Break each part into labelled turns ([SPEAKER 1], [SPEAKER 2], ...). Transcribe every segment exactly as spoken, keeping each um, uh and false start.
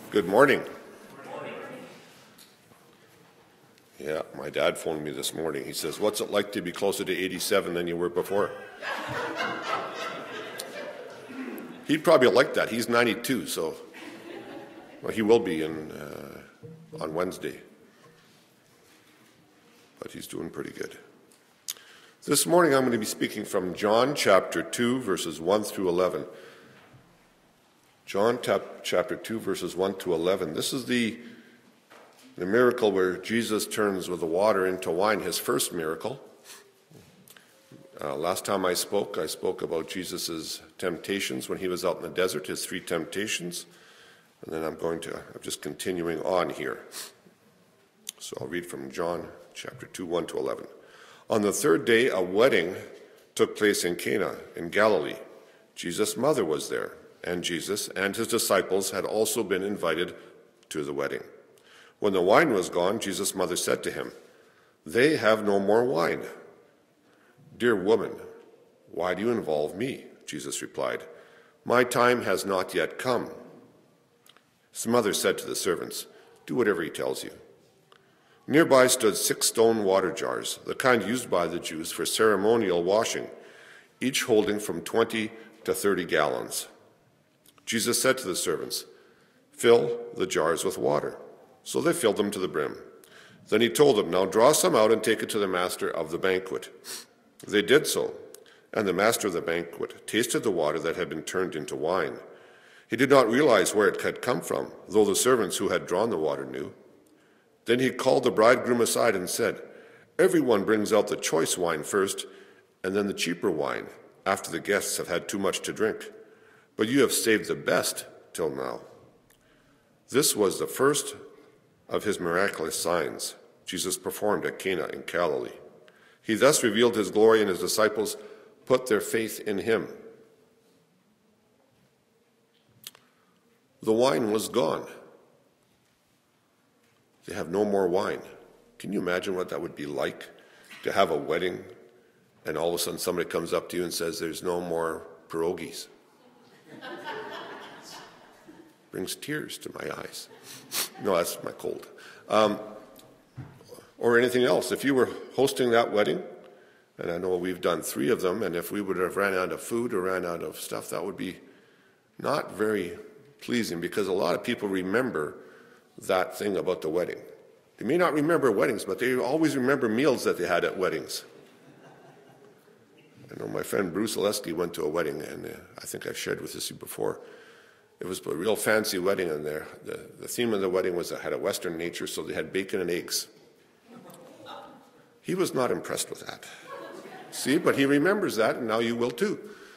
[SPEAKER 1] Good morning. Yeah, my dad phoned me this morning. He says, "What's it like to be closer to eighty-seven than you were before?" He'd probably like that. He's ninety-two, so well, he will be in uh, on Wednesday. But he's doing pretty good. This morning I'm going to be speaking from John chapter two, verses one through eleven. John chapter two, verses one to eleven. This is the, the miracle where Jesus turns with the water into wine, his first miracle. Uh, last time I spoke, I spoke about Jesus' temptations when he was out in the desert, his three temptations. And then I'm going to, I'm just continuing on here. So I'll read from John chapter two, one to eleven. On the third day, a wedding took place in Cana in Galilee. Jesus' mother was there, and Jesus and his disciples had also been invited to the wedding. When the wine was gone, Jesus' mother said to him, "They have no more wine." "Dear woman, why do you involve me?" Jesus replied. "My time has not yet come." His mother said to the servants, "Do whatever he tells you." Nearby stood six stone water jars, the kind used by the Jews for ceremonial washing, each holding from twenty to thirty gallons. Jesus said to the servants, "Fill the jars with water." So they filled them to the brim. Then he told them, "Now draw some out and take it to the master of the banquet." They did so, and the master of the banquet tasted the water that had been turned into wine. He did not realize where it had come from, though the servants who had drawn the water knew. Then he called the bridegroom aside and said, "Everyone brings out the choice wine first, and then the cheaper wine, after the guests have had too much to drink. But you have saved the best till now." This was the first of his miraculous signs Jesus performed at Cana in Galilee. He thus revealed his glory, and his disciples put their faith in him. The wine was gone. They have no more wine. Can you imagine what that would be like, to have a wedding and all of a sudden somebody comes up to you and says, "There's no more pierogies"? Brings tears to my eyes. No, that's my cold. Um, or anything else. If you were hosting that wedding, and I know we've done three of them, and if we would have ran out of food or ran out of stuff, that would be not very pleasing, because a lot of people remember that thing about the wedding. They may not remember weddings, but they always remember meals that they had at weddings. I know my friend Bruce Oleski went to a wedding, and uh, I think I've shared with this before. It was a real fancy wedding in there. The, the theme of the wedding was it had a Western nature, so they had bacon and eggs. He was not impressed with that. See, but he remembers that, and now you will too.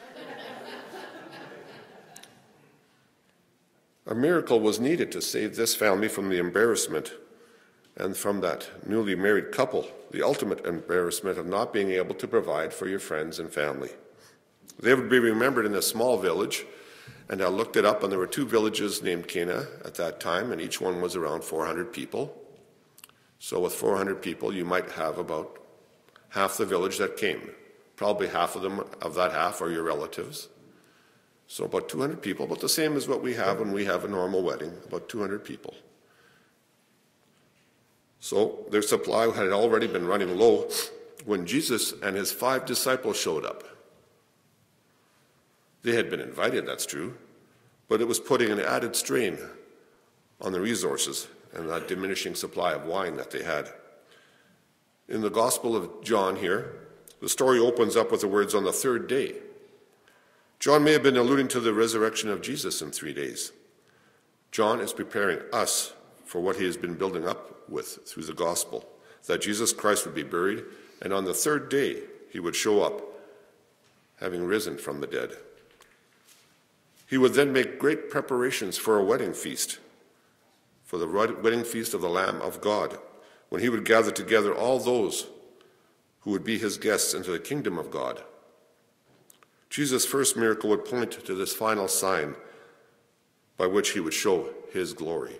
[SPEAKER 1] A miracle was needed to save this family from the embarrassment, and from that newly married couple, the ultimate embarrassment of not being able to provide for your friends and family. They would be remembered in a small village, and I looked it up, and there were two villages named Cana at that time, and each one was around four hundred people. So with four hundred people, you might have about half the village that came. Probably half of them, of that half, are your relatives. So about two hundred people, about the same as what we have when we have a normal wedding, about two hundred people. So their supply had already been running low when Jesus and his five disciples showed up. They had been invited, that's true, but it was putting an added strain on the resources and that diminishing supply of wine that they had. In the Gospel of John here, the story opens up with the words, "On the third day." John may have been alluding to the resurrection of Jesus in three days. John is preparing us for what he has been building up with through the gospel, that Jesus Christ would be buried, and on the third day he would show up, having risen from the dead. He would then make great preparations for a wedding feast, for the wedding feast of the Lamb of God, when he would gather together all those who would be his guests into the kingdom of God. Jesus' first miracle would point to this final sign by which he would show his glory.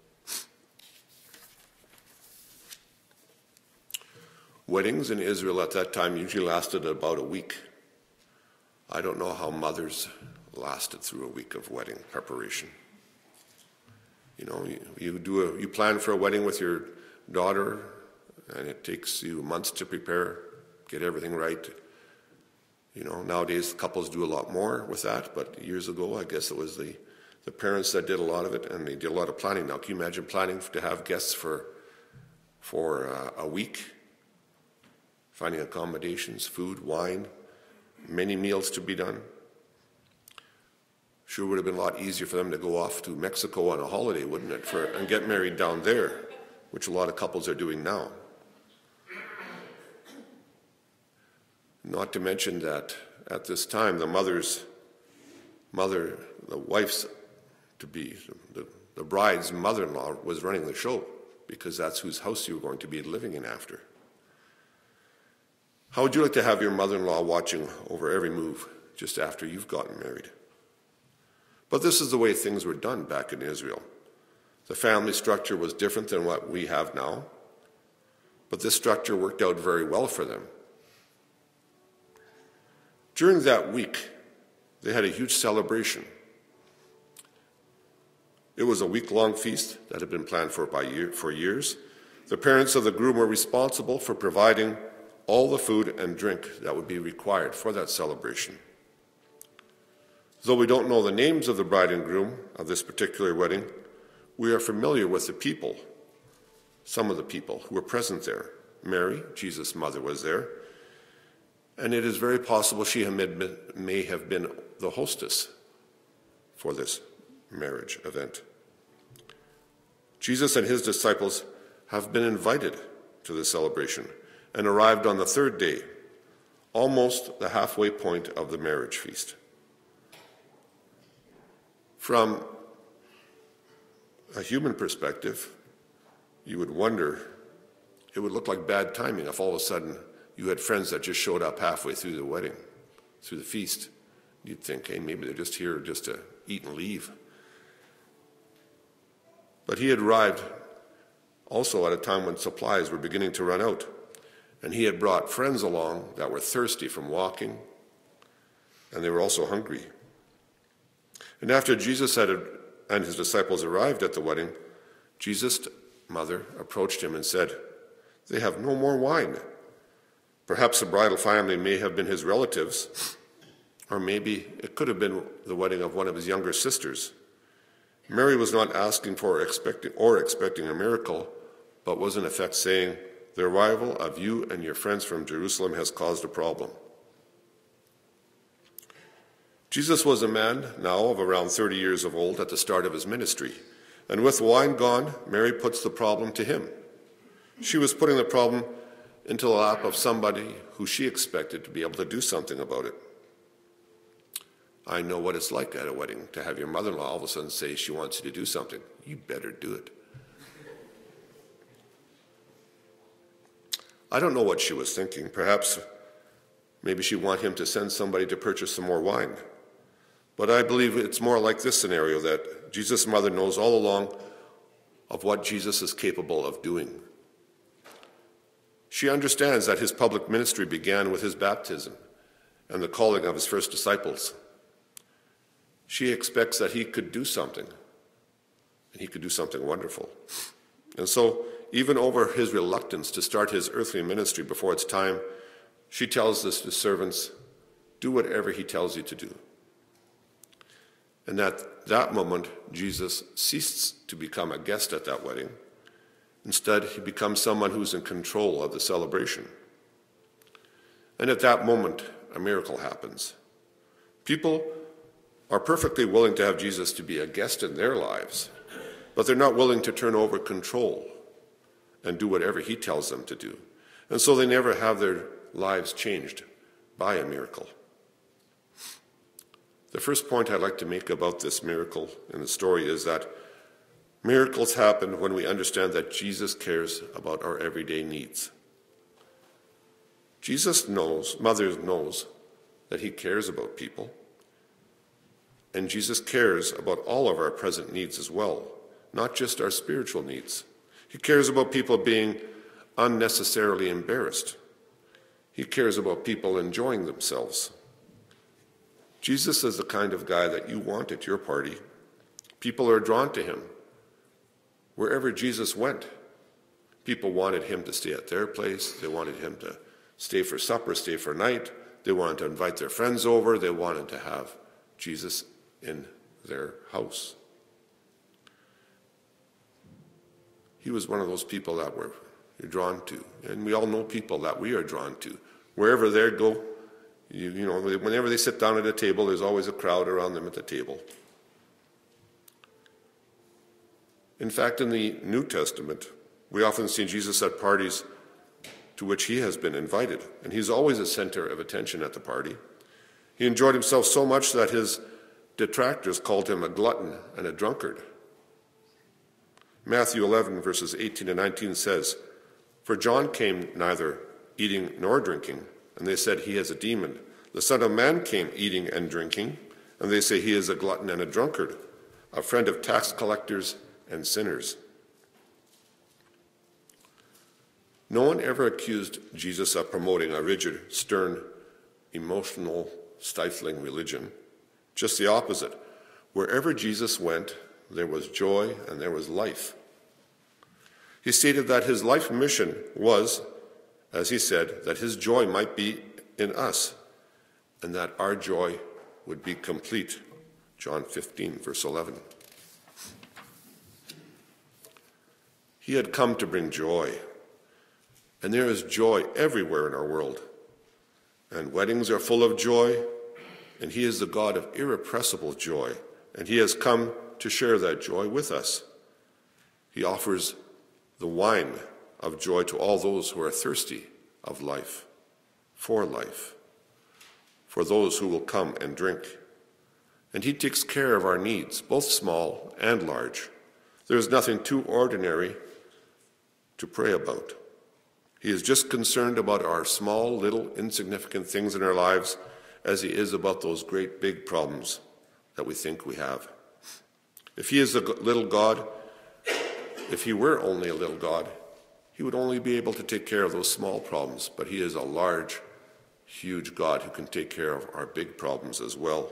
[SPEAKER 1] Weddings in Israel at that time usually lasted about a week. I don't know how mothers lasted through a week of wedding preparation. You know, you, you do a, you plan for a wedding with your daughter, and it takes you months to prepare, get everything right. You know, nowadays couples do a lot more with that, but years ago, I guess it was the, the parents that did a lot of it, and they did a lot of planning. Now, can you imagine planning to have guests for for uh, a week, finding accommodations, food, wine, many meals to be done? Sure would have been a lot easier for them to go off to Mexico on a holiday, wouldn't it, for, and get married down there, which a lot of couples are doing now. Not to mention that at this time, the mother's mother, the wife's to be, the, the bride's mother-in-law was running the show, because that's whose house you were going to be living in after. How would you like to have your mother-in-law watching over every move just after you've gotten married? But this is the way things were done back in Israel. The family structure was different than what we have now, but this structure worked out very well for them. During that week, they had a huge celebration. It was a week-long feast that had been planned for by year, for years. The parents of the groom were responsible for providing all the food and drink that would be required for that celebration. Though we don't know the names of the bride and groom of this particular wedding, we are familiar with the people, some of the people who were present there. Mary, Jesus' mother, was there, and it is very possible she may have been the hostess for this marriage event. Jesus and his disciples have been invited to the celebration and arrived on the third day, almost the halfway point of the marriage feast. From a human perspective, you would wonder, it would look like bad timing if all of a sudden you had friends that just showed up halfway through the wedding, through the feast. You'd think, hey, maybe they're just here just to eat and leave. But he had arrived also at a time when supplies were beginning to run out, and he had brought friends along that were thirsty from walking, and they were also hungry. And after Jesus had and his disciples arrived at the wedding, Jesus' mother approached him and said, "They have no more wine." Perhaps the bridal family may have been his relatives, or maybe it could have been the wedding of one of his younger sisters. Mary was not asking for or expecting, or expecting a miracle, but was in effect saying, "The arrival of you and your friends from Jerusalem has caused a problem." Jesus was a man now of around thirty years of old at the start of his ministry, and with wine gone, Mary puts the problem to him. She was putting the problem into the lap of somebody who she expected to be able to do something about it. I know what it's like at a wedding to have your mother-in-law all of a sudden say she wants you to do something. You better do it. I don't know what she was thinking. Perhaps maybe she wanted him to send somebody to purchase some more wine. But I believe it's more like this scenario, that Jesus' mother knows all along of what Jesus is capable of doing. She understands that his public ministry began with his baptism and the calling of his first disciples. She expects that he could do something, and he could do something wonderful. And so, even over his reluctance to start his earthly ministry before it's time, she tells this to servants, "Do whatever he tells you to do." And at that moment, Jesus ceased to become a guest at that wedding. Instead, he becomes someone who's in control of the celebration. And at that moment, a miracle happens. People are perfectly willing to have Jesus to be a guest in their lives, but they're not willing to turn over control and do whatever he tells them to do. And so they never have their lives changed by a miracle. The first point I'd like to make about this miracle in the story is that miracles happen when we understand that Jesus cares about our everyday needs. Jesus knows, Mother knows, that he cares about people. And Jesus cares about all of our present needs as well, not just our spiritual needs. He cares about people being unnecessarily embarrassed. He cares about people enjoying themselves. Jesus is the kind of guy that you want at your party. People are drawn to him wherever Jesus went, people wanted him to stay at their place. They wanted him to stay for supper, stay for night. They wanted to invite their friends over. They wanted to have Jesus in their house. He was one of those people that we're drawn to. And we all know people that we are drawn to. Wherever they go, you, you know, whenever they sit down at a table, there's always a crowd around them at the table. In fact, in the New Testament, we often see Jesus at parties to which he has been invited, and he's always a center of attention at the party. He enjoyed himself so much that his detractors called him a glutton and a drunkard. Matthew eleven, verses eighteen and nineteen says, "For John came neither eating nor drinking, and they said he has a demon. The Son of Man came eating and drinking, and they say he is a glutton and a drunkard, a friend of tax collectors and sinners." No one ever accused Jesus of promoting a rigid, stern, emotional, stifling religion. Just the opposite. Wherever Jesus went, there was joy and there was life. He stated that his life mission was, as he said, that his joy might be in us and that our joy would be complete. John fifteen, verse eleven. He had come to bring joy. And there is joy everywhere in our world. And weddings are full of joy, and he is the God of irrepressible joy, and he has come to share that joy with us. He offers the wine of joy to all those who are thirsty of life, for life, for those who will come and drink. And he takes care of our needs, both small and large. There is nothing too ordinary to pray about. He is just concerned about our small, little, insignificant things in our lives as he is about those great, big problems that we think we have. If he is a little God, if he were only a little God, he would only be able to take care of those small problems, but he is a large, huge God who can take care of our big problems as well.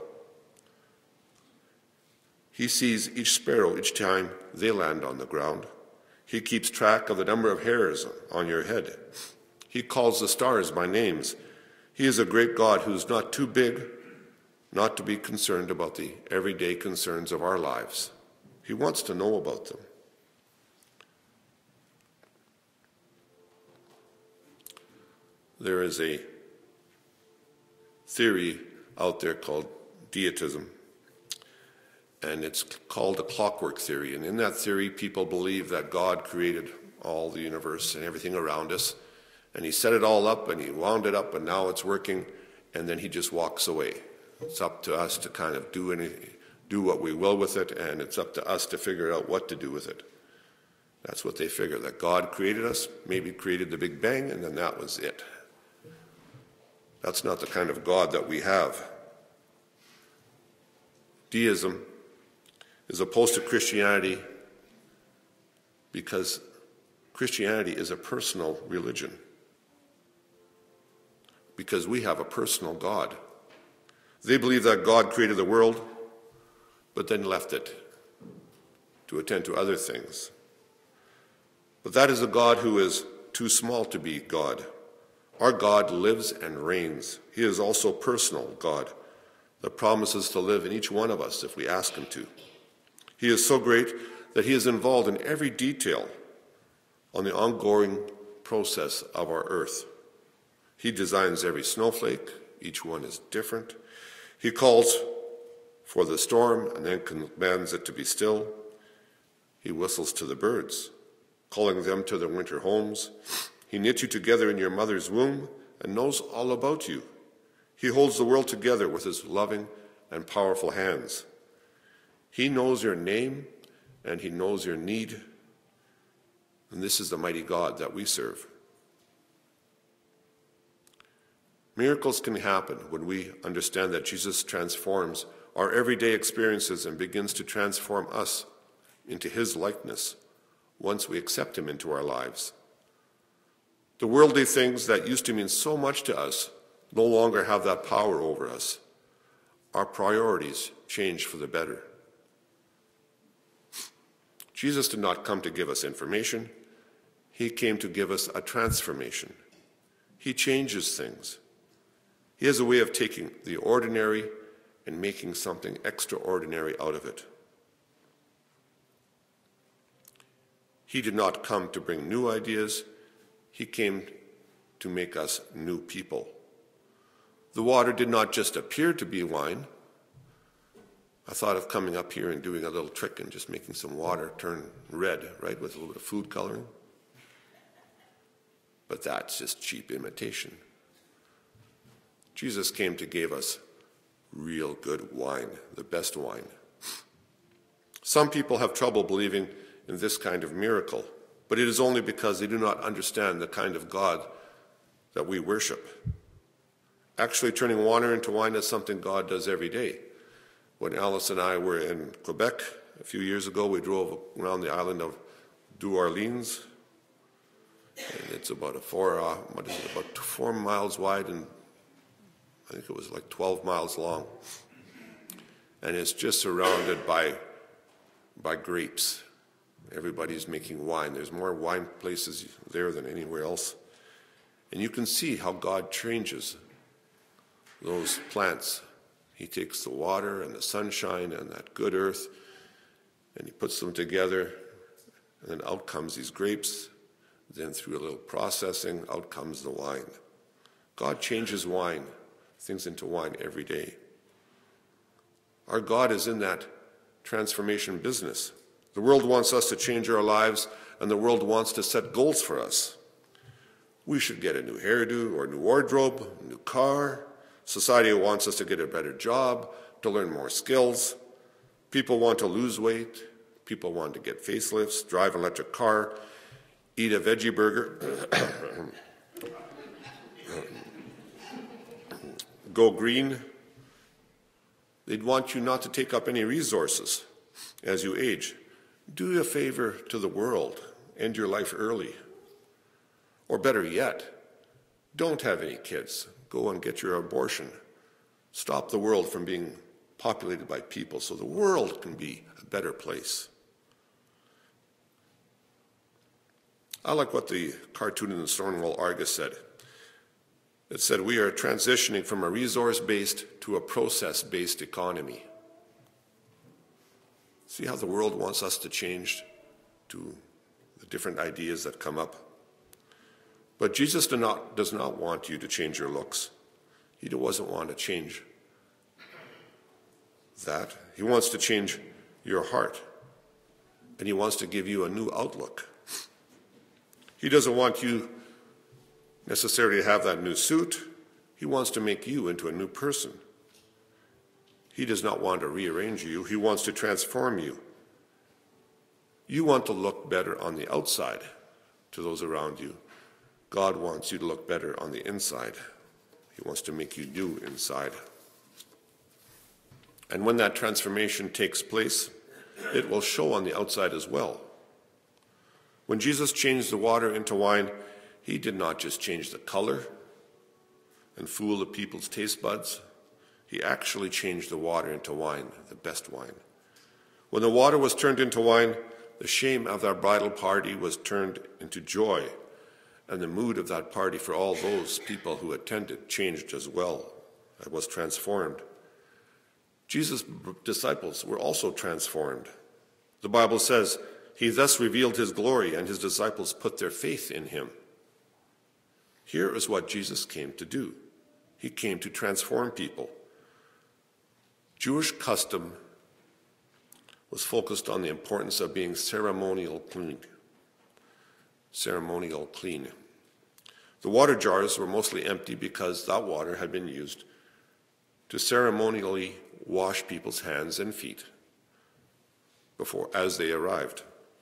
[SPEAKER 1] He sees each sparrow each time they land on the ground. He keeps track of the number of hairs on your head. He calls the stars by names. He is a great God who is not too big not to be concerned about the everyday concerns of our lives. He wants to know about them. There is a theory out there called deitism, and it's called the clockwork theory. And in that theory, people believe that God created all the universe and everything around us, and he set it all up, and he wound it up, and now it's working, and then he just walks away. It's up to us to kind of do any, do what we will with it, and it's up to us to figure out what to do with it. That's what they figure, that God created us, maybe created the Big Bang, and then that was it. That's not the kind of God that we have. Deism is opposed to Christianity because Christianity is a personal religion. Because we have a personal God. They believe that God created the world, but then left it to attend to other things. But that is a God who is too small to be God. Our God lives and reigns. He is also personal God that promises to live in each one of us if we ask him to. He is so great that he is involved in every detail on the ongoing process of our earth. He designs every snowflake. Each one is different. He calls for the storm and then commands it to be still. He whistles to the birds, calling them to their winter homes. He knit you together in your mother's womb and knows all about you. He holds the world together with his loving and powerful hands. He knows your name and he knows your need. And this is the mighty God that we serve. Miracles can happen when we understand that Jesus transforms our everyday experiences and begins to transform us into his likeness once we accept him into our lives. The worldly things that used to mean so much to us no longer have that power over us. Our priorities change for the better. Jesus did not come to give us information. He came to give us a transformation. He changes things. He has a way of taking the ordinary and making something extraordinary out of it. He did not come to bring new ideas. He came to make us new people. The water did not just appear to be wine. I thought of coming up here and doing a little trick and just making some water turn red, right, with a little bit of food coloring. But that's just cheap imitation. Jesus came to give us real good wine, the best wine. Some people have trouble believing in this kind of miracle, but it is only because they do not understand the kind of God that we worship. Actually, turning water into wine is something God does every day. When Alice and I were in Quebec a few years ago, we drove around the island of Deux Orleans, and it's about a four, uh, what is it, about four miles wide, and I think it was like twelve miles long. And it's just surrounded by, by grapes. Everybody's making wine. There's more wine places there than anywhere else. And you can see how God changes those plants. He takes the water and the sunshine and that good earth, and he puts them together, and then out comes these grapes. Then through a little processing, out comes the wine. God changes wine, things into wine every day. Our God is in that transformation business. The world wants us to change our lives, and the world wants to set goals for us. We should get a new hairdo or a new wardrobe, a new car. Society wants us to get a better job, to learn more skills. People want to lose weight. People want to get facelifts, drive an electric car, eat a veggie burger, go green. They'd want you not to take up any resources as you age. Do a favor to the world. End your life early. Or better yet, don't have any kids. Go and get your abortion. Stop the world from being populated by people so the world can be a better place. I like what the cartoon in the Stonewall Argus said. It said, we are transitioning from a resource-based to a process-based economy. See how the world wants us to change to the different ideas that come up? But Jesus do not, does not want you to change your looks. He doesn't want to change that. He wants to change your heart. And he wants to give you a new outlook. He doesn't want you necessarily to have that new suit. He wants to make you into a new person. He does not want to rearrange you. He wants to transform you. You want to look better on the outside to those around you. God wants you to look better on the inside. He wants to make you new inside. And when that transformation takes place, it will show on the outside as well. When Jesus changed the water into wine, he did not just change the color and fool the people's taste buds. He actually changed the water into wine, the best wine. When the water was turned into wine, the shame of that bridal party was turned into joy, and the mood of that party for all those people who attended changed as well. It was transformed. Jesus' disciples were also transformed. The Bible says, he thus revealed his glory, and his disciples put their faith in him. Here is what Jesus came to do. He came to transform people. Jewish custom was focused on the importance of being ceremonial clean. Ceremonial clean. The water jars were mostly empty because that water had been used to ceremonially wash people's hands and feet before as they arrived.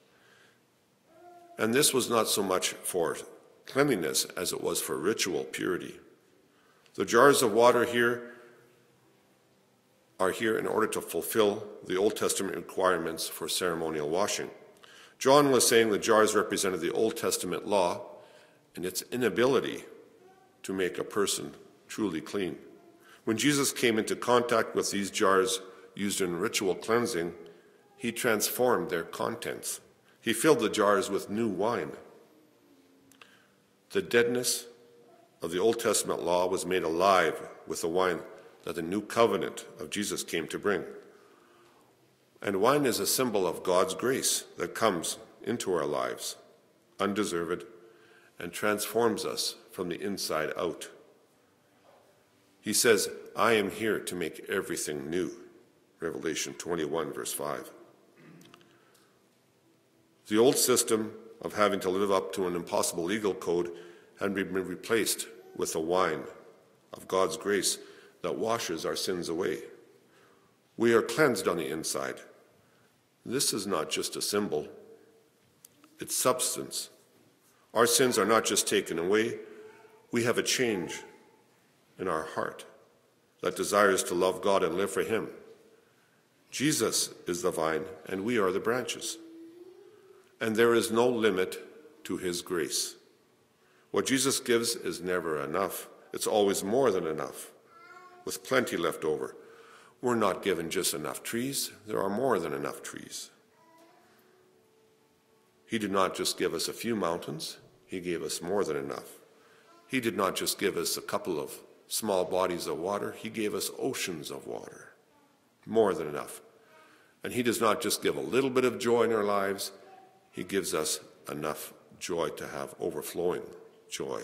[SPEAKER 1] And this was not so much for cleanliness as it was for ritual purity. The jars of water here are here in order to fulfill the Old Testament requirements for ceremonial washing. John was saying the jars represented the Old Testament law and its inability to make a person truly clean. When Jesus came into contact with these jars used in ritual cleansing, he transformed their contents. He filled the jars with new wine. The deadness of the Old Testament law was made alive with the wine that the new covenant of Jesus came to bring. And wine is a symbol of God's grace that comes into our lives, undeserved, and transforms us from the inside out. He says, I am here to make everything new. Revelation twenty-one, verse five. The old system of having to live up to an impossible legal code had been replaced with the wine of God's grace that washes our sins away. We are cleansed on the inside. This is not just a symbol, it's substance. Our sins are not just taken away, we have a change in our heart that desires to love God and live for Him. Jesus is the vine, and we are the branches. And there is no limit to His grace. What Jesus gives is never enough. It's always more than enough, with plenty left over. We're not given just enough trees. There are more than enough trees. He did not just give us a few mountains. He gave us more than enough. He did not just give us a couple of small bodies of water. He gave us oceans of water. More than enough. And He does not just give a little bit of joy in our lives. He gives us enough joy to have overflowing joy.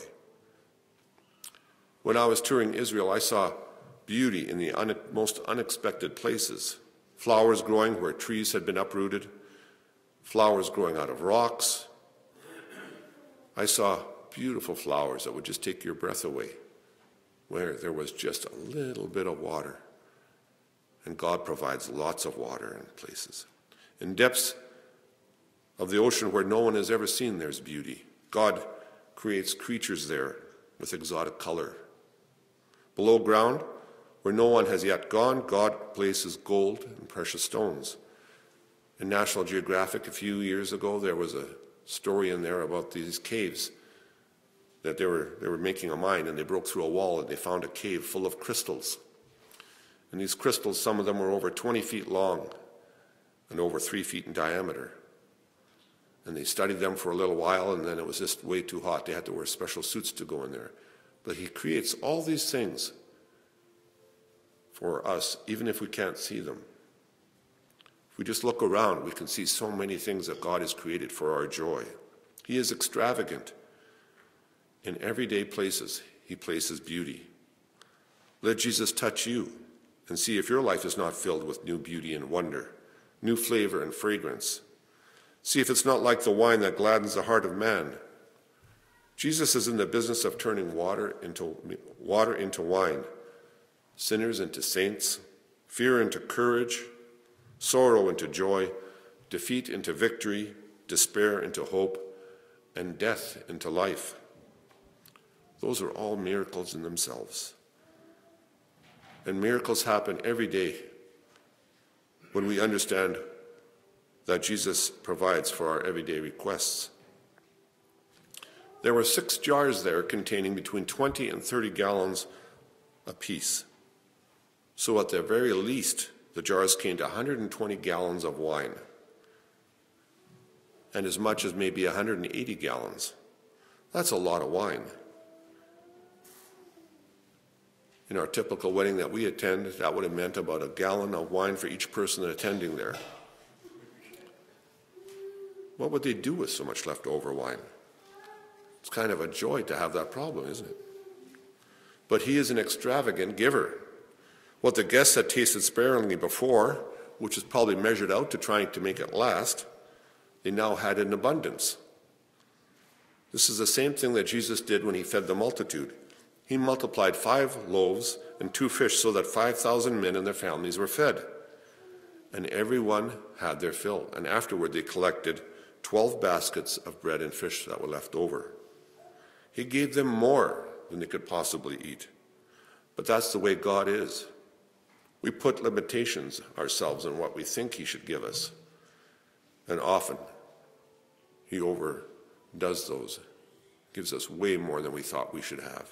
[SPEAKER 1] When I was touring Israel, I saw beauty in the un- most unexpected places. Flowers growing where trees had been uprooted. Flowers growing out of rocks. I saw beautiful flowers that would just take your breath away, where there was just a little bit of water. And God provides lots of water in places. In depths of the ocean where no one has ever seen, there's beauty. God creates creatures there with exotic color. Below ground, where no one has yet gone, God places gold and precious stones. In National Geographic a few years ago, there was a story in there about these caves that they were they were making a mine, and they broke through a wall and they found a cave full of crystals. And these crystals, some of them were over twenty feet long and over three feet in diameter. And they studied them for a little while, and then it was just way too hot. They had to wear special suits to go in there. But He creates all these things for us, even if we can't see them. If we just look around, we can see so many things that God has created for our joy. He is extravagant. In everyday places, He places beauty. Let Jesus touch you and see if your life is not filled with new beauty and wonder, new flavor and fragrance. See if it's not like the wine that gladdens the heart of man. Jesus is in the business of turning water into water into wine, sinners into saints, fear into courage, sorrow into joy, defeat into victory, despair into hope, and death into life. Those are all miracles in themselves. And miracles happen every day when we understand that Jesus provides for our everyday requests. There were six jars there containing between twenty and thirty gallons apiece. So at the very least, the jars contained one hundred twenty gallons of wine, and as much as maybe one hundred eighty gallons. That's a lot of wine. In our typical wedding that we attend, that would have meant about a gallon of wine for each person attending there. What would they do with so much leftover wine? It's kind of a joy to have that problem, isn't it? But He is an extravagant giver. What the guests had tasted sparingly before, which is probably measured out to trying to make it last, they now had in abundance. This is the same thing that Jesus did when He fed the multitude. He multiplied five loaves and two fish so that five thousand men and their families were fed. And everyone had their fill. And afterward they collected twelve baskets of bread and fish that were left over. He gave them more than they could possibly eat. But that's the way God is. We put limitations ourselves on what we think He should give us. And often He overdoes those, gives us way more than we thought we should have.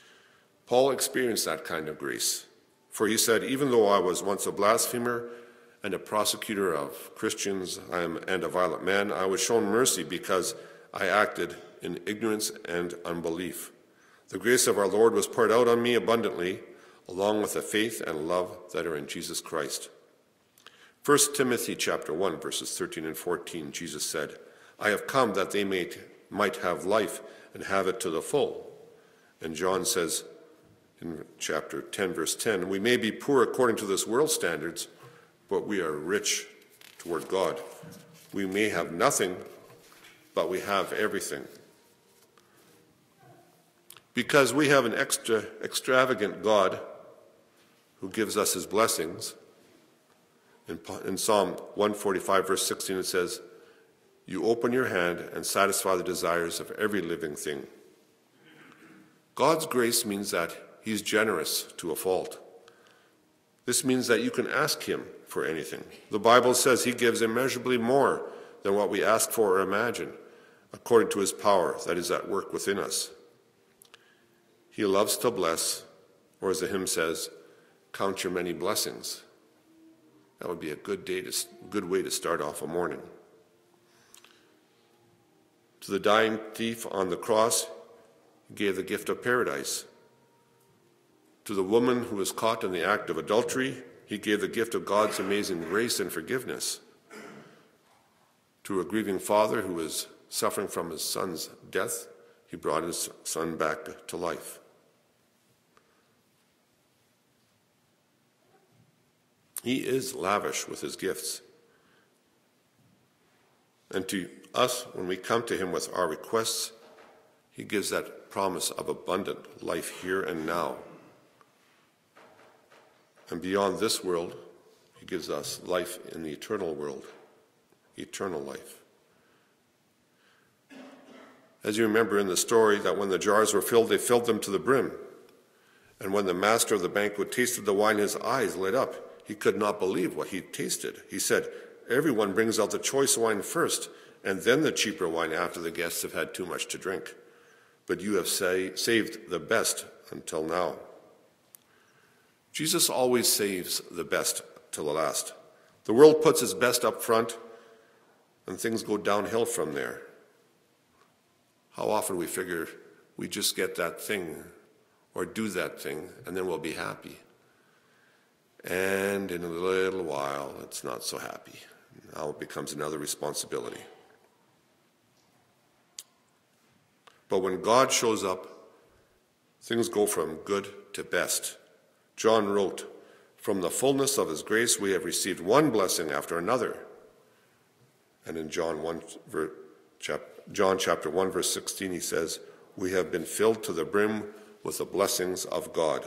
[SPEAKER 1] Paul experienced that kind of grace. For he said, even though I was once a blasphemer and a prosecutor of Christians, I am and a violent man, I was shown mercy because I acted in ignorance and unbelief. The grace of our Lord was poured out on me abundantly, along with the faith and love that are in Jesus Christ. First Timothy chapter one, verses thirteen and fourteen, Jesus said, I have come that they may, might have life and have it to the full. And John says in chapter ten, verse ten, we may be poor according to this world's standards, but we are rich toward God. We may have nothing, but we have everything. Because we have an extra extravagant God who gives us his blessings. In, in Psalm one forty-five, verse sixteen, it says, you open your hand and satisfy the desires of every living thing. God's grace means that he's generous to a fault. This means that you can ask him for anything. The Bible says he gives immeasurably more than what we ask for or imagine, according to his power that is at work within us. He loves to bless, or as the hymn says, count your many blessings. That would be a good day to, good way to start off a morning. To the dying thief on the cross, he gave the gift of paradise. To the woman who was caught in the act of adultery, he gave the gift of God's amazing grace and forgiveness. To a grieving father who was suffering from his son's death, he brought his son back to life. He is lavish with his gifts. And to us, when we come to him with our requests, he gives that promise of abundant life here and now. And beyond this world, he gives us life in the eternal world, eternal life. As you remember in the story, that when the jars were filled, they filled them to the brim. And when the master of the banquet tasted the wine, his eyes lit up. He could not believe what he tasted. He said, everyone brings out the choice wine first, and then the cheaper wine after the guests have had too much to drink. But you have say, saved the best until now. Jesus always saves the best till the last. The world puts its best up front, and things go downhill from there. How often we figure we just get that thing or do that thing, and then we'll be happy. And in a little while, it's not so happy. Now it becomes another responsibility. But when God shows up, things go from good to best. John wrote, from the fullness of his grace we have received one blessing after another. And in John one, John chapter one, verse sixteen, he says, we have been filled to the brim with the blessings of God.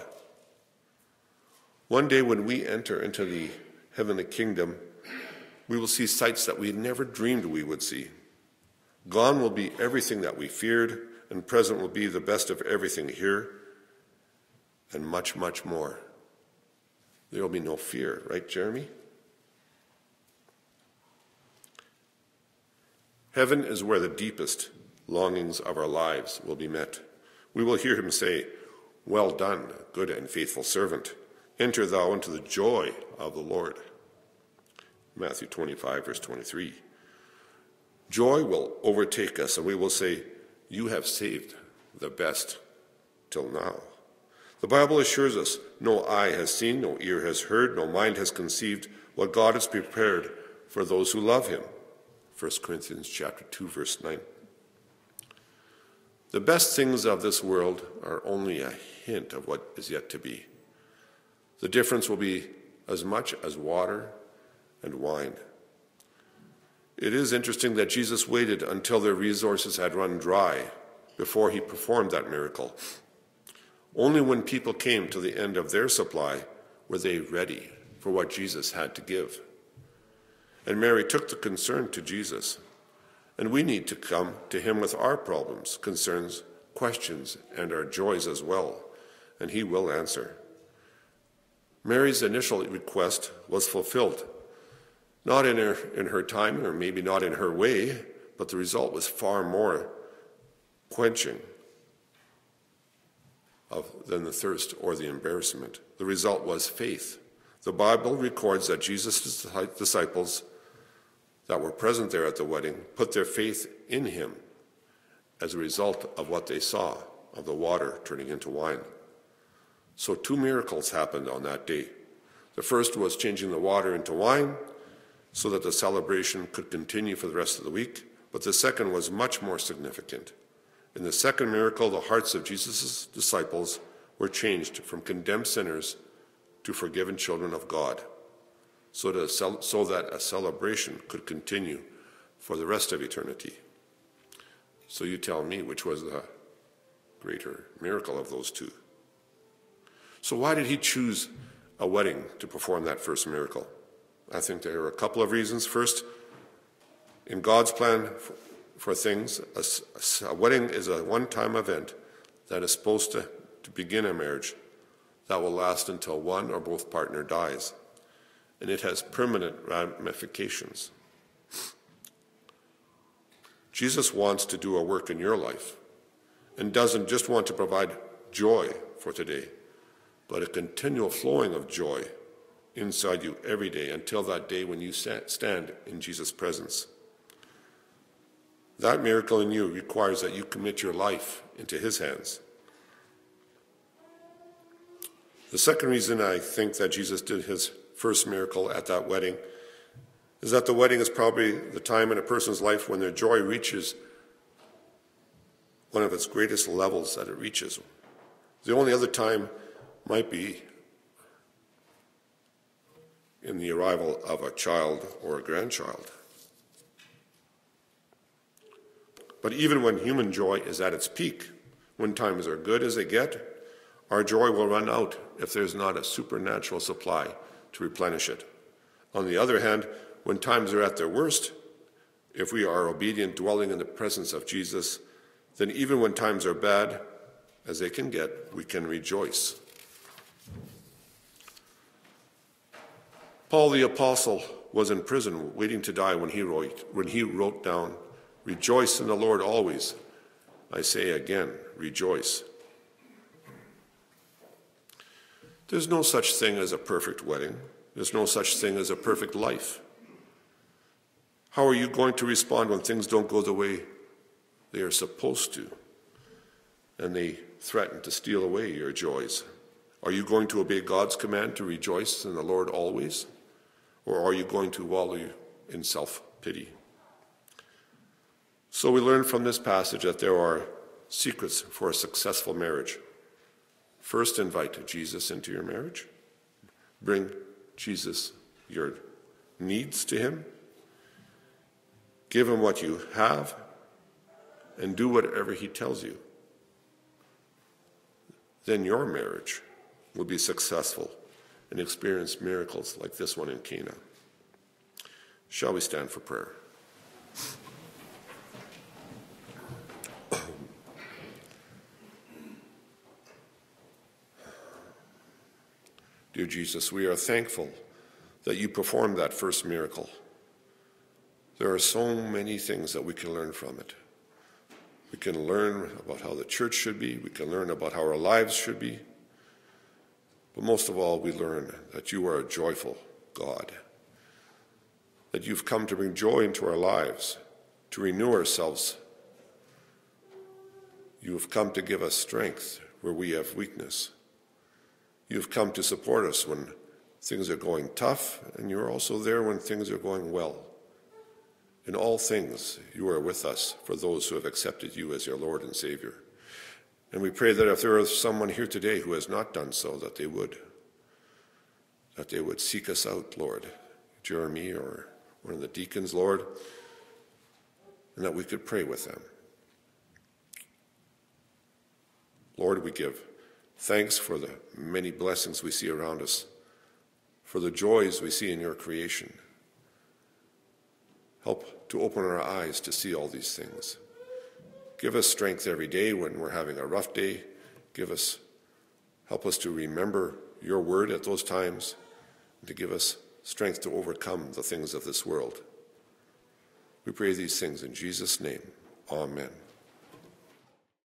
[SPEAKER 1] One day when we enter into the heavenly kingdom, we will see sights that we had never dreamed we would see. Gone will be everything that we feared, and present will be the best of everything here, and much, much more. There will be no fear, right, Jeremy? Heaven is where the deepest longings of our lives will be met. We will hear him say, well done, good and faithful servant. Enter thou into the joy of the Lord. Matthew twenty-five, verse twenty-three. Joy will overtake us, and we will say, you have saved the best till now. The Bible assures us, no eye has seen, no ear has heard, no mind has conceived what God has prepared for those who love him. First Corinthians chapter two, verse nine. The best things of this world are only a hint of what is yet to be. The difference will be as much as water and wine. It is interesting that Jesus waited until their resources had run dry before he performed that miracle. Only when people came to the end of their supply were they ready for what Jesus had to give. And Mary took the concern to Jesus. And we need to come to him with our problems, concerns, questions, and our joys as well. And he will answer. Mary's initial request was fulfilled. Not in her, in her time, or maybe not in her way, but the result was far more quenching of, than the thirst or the embarrassment. The result was faith. The Bible records that Jesus' disciples that were present there at the wedding put their faith in him as a result of what they saw of the water turning into wine. So two miracles happened on that day. The first was changing the water into wine so that the celebration could continue for the rest of the week, but the second was much more significant. In the second miracle, the hearts of Jesus' disciples were changed from condemned sinners to forgiven children of God, so, to, so that a celebration could continue for the rest of eternity. So you tell me, which was the greater miracle of those two? So why did he choose a wedding to perform that first miracle? I think there are a couple of reasons. First, in God's plan for, for things, a, a wedding is a one-time event that is supposed to, to begin a marriage that will last until one or both partner dies, and it has permanent ramifications. Jesus wants to do a work in your life and doesn't just want to provide joy for today, but a continual flowing of joy inside you every day until that day when you stand in Jesus' presence. That miracle in you requires that you commit your life into his hands. The second reason I think that Jesus did his first miracle at that wedding is that the wedding is probably the time in a person's life when their joy reaches one of its greatest levels that it reaches. The only other time might be in the arrival of a child or a grandchild. But even when human joy is at its peak, when times are good as they get, our joy will run out if there's not a supernatural supply to replenish it. On the other hand, when times are at their worst, if we are obedient, dwelling in the presence of Jesus, then even when times are bad, as they can get, we can rejoice. Paul the Apostle was in prison waiting to die when he wrote, when he wrote down, "Rejoice in the Lord always. I say again, rejoice." There's no such thing as a perfect wedding. There's no such thing as a perfect life. How are you going to respond when things don't go the way they are supposed to, and they threaten to steal away your joys? Are you going to obey God's command to rejoice in the Lord always? Or are you going to wallow in self-pity? So we learn from this passage that there are secrets for a successful marriage. First, invite Jesus into your marriage. Bring Jesus your needs to him. Give him what you have, and do whatever he tells you. Then your marriage will be successful and experience miracles like this one in Cana. Shall we stand for prayer? Dear Jesus, we are thankful that you performed that first miracle. There are so many things that we can learn from it. We can learn about how the church should be. We can learn about how our lives should be. But most of all, we learn that you are a joyful God, that you've come to bring joy into our lives, to renew ourselves. You have come to give us strength where we have weakness. You have come to support us when things are going tough, and you're also there when things are going well. In all things, you are with us for those who have accepted you as your Lord and Savior. And we pray that if there is someone here today who has not done so, that they would, that they would seek us out, Lord, Jeremy or one of the deacons, Lord, and that we could pray with them. Lord, we give thanks for the many blessings we see around us, for the joys we see in your creation. Help to open our eyes to see all these things. Give us strength every day when we're having a rough day. Give us, help us to remember your word at those times, and to give us strength to overcome the things of this world. We pray these things in Jesus' name. Amen.